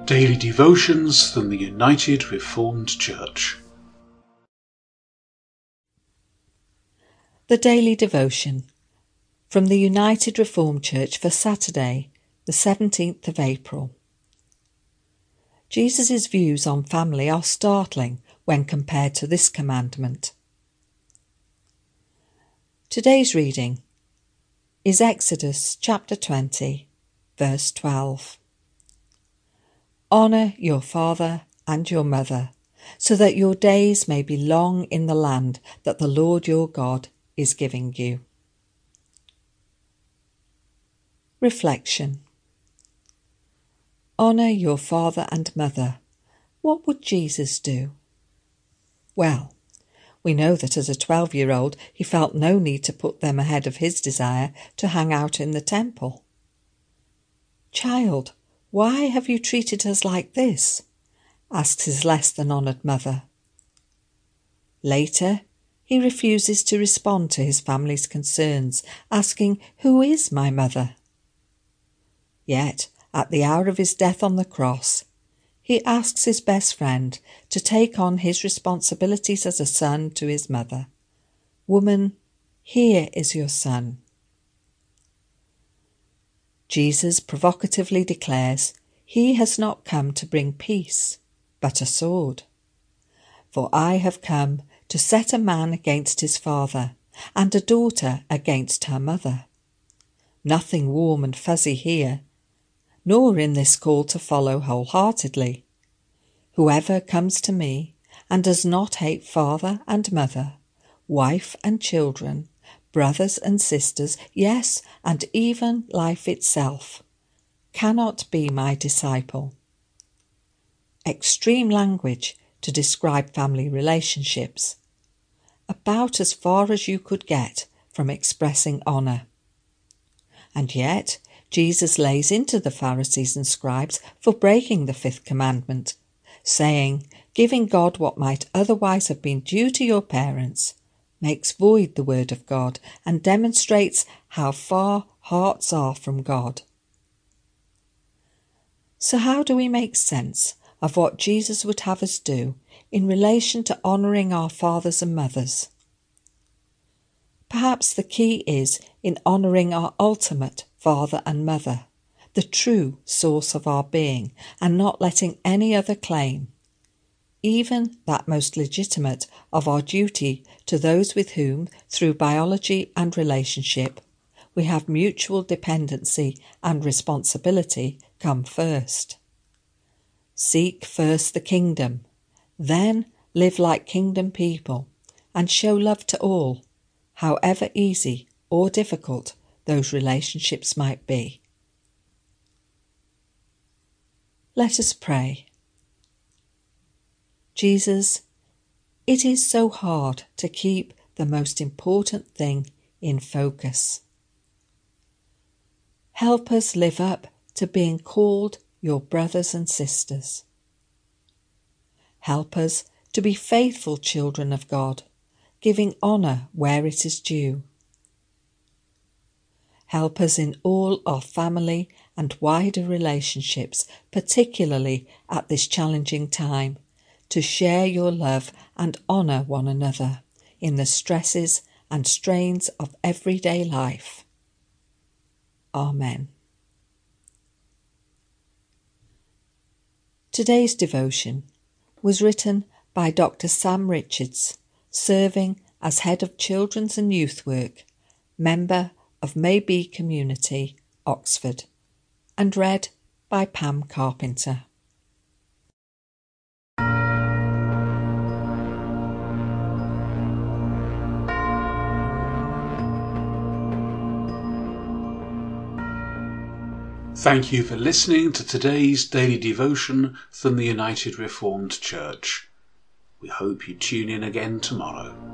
Daily Devotions from the United Reformed Church. The Daily Devotion from the United Reformed Church for Saturday, the 17th of April. Jesus' views on family are startling when compared to this commandment. Today's reading is Exodus chapter 20, verse 12. Honour your father and your mother, so that your days may be long in the land that the Lord your God is giving you. Reflection. Honour your father and mother. What would Jesus do? Well, we know that as a 12-year-old he felt no need to put them ahead of his desire to hang out in the temple. Child, why have you treated us like this? Asks his less-than-honoured mother. Later, he refuses to respond to his family's concerns, asking, "Who is my mother?" Yet, at the hour of his death on the cross, he asks his best friend to take on his responsibilities as a son to his mother. "Woman, here is your son." Jesus provocatively declares he has not come to bring peace, but a sword. "For I have come to set a man against his father, and a daughter against her mother." Nothing warm and fuzzy here, nor in this call to follow wholeheartedly. "Whoever comes to me and does not hate father and mother, wife and children, brothers and sisters, yes, and even life itself, cannot be my disciple." Extreme language to describe family relationships, about as far as you could get from expressing honour. And yet, Jesus lays into the Pharisees and scribes for breaking the fifth commandment, saying, "Giving God what might otherwise have been due to your parents makes void the word of God and demonstrates how far hearts are from God." So how do we make sense of what Jesus would have us do in relation to honouring our fathers and mothers? Perhaps the key is in honouring our ultimate father and mother, the true source of our being, and not letting any other claim, even that most legitimate of our duty to those with whom, through biology and relationship, we have mutual dependency and responsibility, come first. Seek first the kingdom, then live like kingdom people, and show love to all, however easy or difficult those relationships might be. Let us pray. Jesus, it is so hard to keep the most important thing in focus. Help us live up to being called your brothers and sisters. Help us to be faithful children of God, giving honour where it is due. Help us in all our family and wider relationships, particularly at this challenging time, to share your love and honour one another in the stresses and strains of everyday life. Amen. Today's devotion was written by Dr. Sam Richards, serving as Head of Children's and Youth Work, member of Maybe Community, Oxford, and read by Pam Carpenter. Thank you for listening to today's daily devotion from the United Reformed Church. We hope you tune in again tomorrow.